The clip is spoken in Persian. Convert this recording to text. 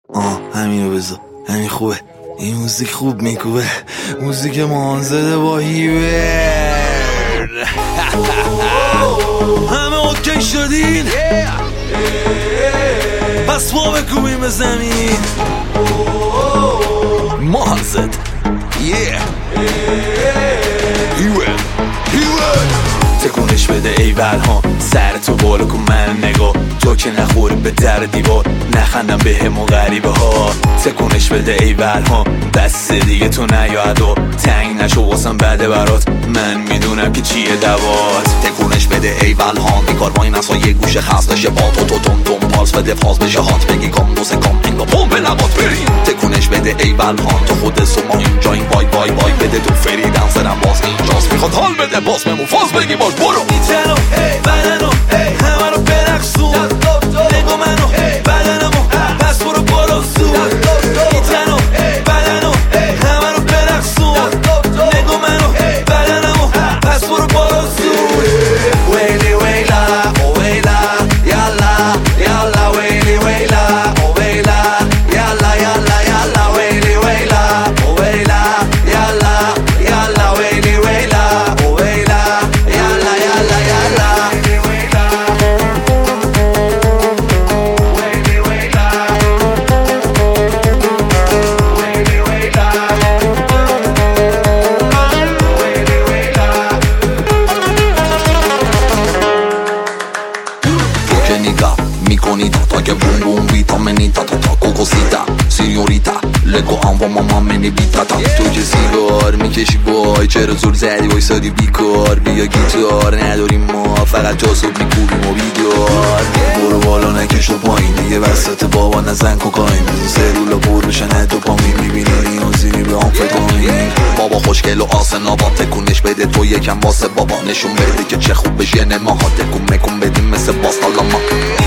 همینو بذار، همین خوبه. این موزیک خوب میکوبه، موزیک مانزده با هیوه. همه اوکی شدین؟ پس ما بکوبیم به زمین. مانزد هیوه تکونش بده ای ولها، سر تو بالا کن من نگاه، تو که نخوری به در دیوار، نخندم به همون غریبه ها. تکونش بده ای ولها، بس دیگه تو نیادا، تنگ نشو واسم بده برات، من میدونم که چیه دوات. تکونش بده ای ولها، بیکار وای نسا یه گوشه خستشه با تو تون پالس بده فاز بشه هات، بگی کام دوسه کام انگا پوم به لبات بریم. تکونش بده ای ولها، تو خود سما اینجا این وای وای وای بده تو فریدن سرم باز اینجاست، میخواد حال بده باز بمون فاز بگی باش برو. میتنو بدنو همه رو برقصون، نگو منو بدنمو پس برو برو زود. میتنو بدنو همه رو برقصون، نگو منو بدنمو پس برو برو زود. ویلی ویلا او ویلا یالا یالا ویلی ویلا او ویلا یالا یالا یالا ویلی ویلا او ویلا یالا یالا ویلی ویلا او ویلا یالا یالا یالا ویلی ویلا ویلی ویلا ویلی ویلا ویلی ویلا. تو که نگاه میکنی تا که بوم بوم ویتامینی تا کوکوسیتا سینیوریتا لگو هم و ماما منی بیتا تا. تو که سیگار میکشی وای چرا زور زدی وایسادی بیکار، بیا گیتار نداریم ما فقط جاسوب میکوبیم و بیدار. برو بالا نکش تو پایین دیگه وسط بابا نزن کوکاین، بزن سرولا پر بشن تو پامین، میبینی اینو زیری به هم فکرین. بابا خوشگل و آسنا با تکونش بده تو یکم واسه بابا، نشون بده که چه خوب بشه نماها، تکون مکون بدیم مثل باستالاما.